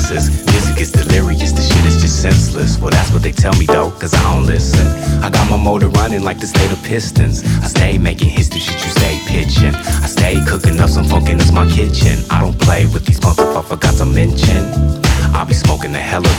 senses. Music is delirious, the shit is just senseless. Well, that's what they tell me though, cause I don't listen. I got my motor running like the state of Pistons. I stay making history, shit you stay pitching. I stay cooking up some funk and it's my kitchen. I don't play with these punks if I forgot to mention. I'll be smoking the hell of